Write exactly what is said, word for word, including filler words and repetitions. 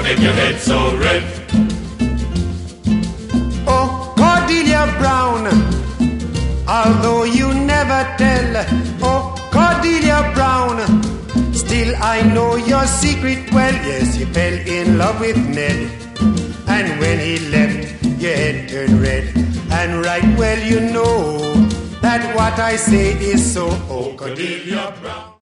make your head so red? Oh, Cordelia Brown, although you never tell. Oh, Cordelia Brown, still I know your secret well. Yes, you fell in love with Ned, and when he left, your head turned red. And right well you know that what I say is so. Oh, Cordelia Brown.